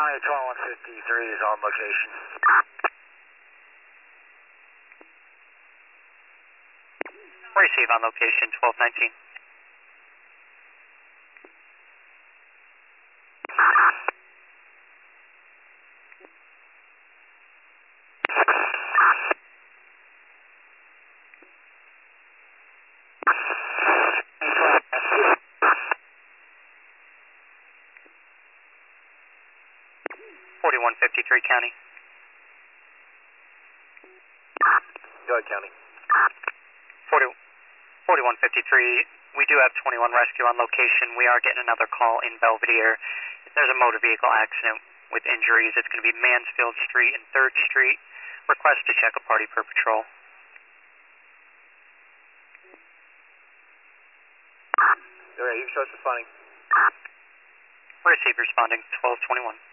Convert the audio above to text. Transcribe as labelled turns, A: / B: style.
A: County 12153 is on location.
B: Receive on location 1219. .5153 County.
A: Go ahead, County.
B: 4153, we do have 21 rescue on location. We are getting another call in Belvedere. There's a motor vehicle accident with injuries. It's going to be Mansfield Street and 3rd Street. Request to check a party per patrol.
A: All right, you show us responding.
B: Receive responding 1221.